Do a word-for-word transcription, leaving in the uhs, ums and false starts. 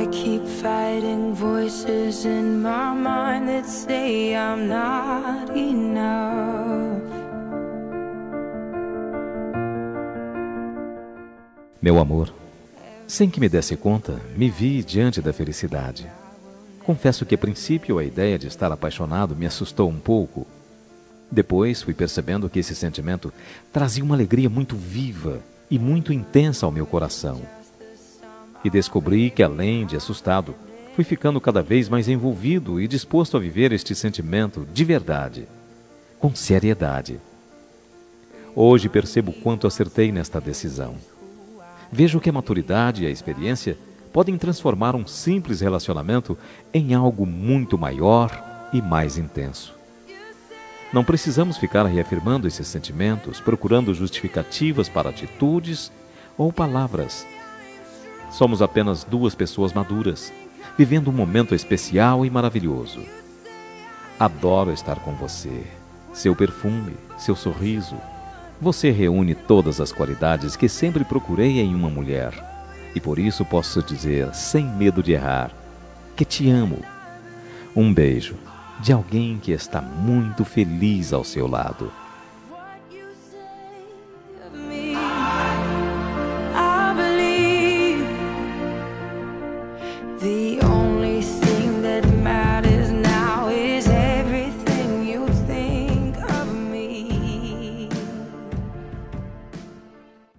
I keep fighting voices in my mind that say I'm not enough. Meu amor, sem que me desse conta, me vi diante da felicidade. Confesso que a princípio a ideia de estar apaixonado me assustou um pouco. Depois fui percebendo que esse sentimento trazia uma alegria muito viva e muito intensa ao meu coração. E descobri que, além de assustado, fui ficando cada vez mais envolvido e disposto a viver este sentimento de verdade, com seriedade. Hoje percebo quanto acertei nesta decisão. Vejo que a maturidade e a experiência podem transformar um simples relacionamento em algo muito maior e mais intenso. Não precisamos ficar reafirmando esses sentimentos, procurando justificativas para atitudes ou palavras. Somos apenas duas pessoas maduras, vivendo um momento especial e maravilhoso. Adoro estar com você, seu perfume, seu sorriso. Você reúne todas as qualidades que sempre procurei em uma mulher. E por isso posso dizer, sem medo de errar, que te amo. Um beijo de alguém que está muito feliz ao seu lado. The only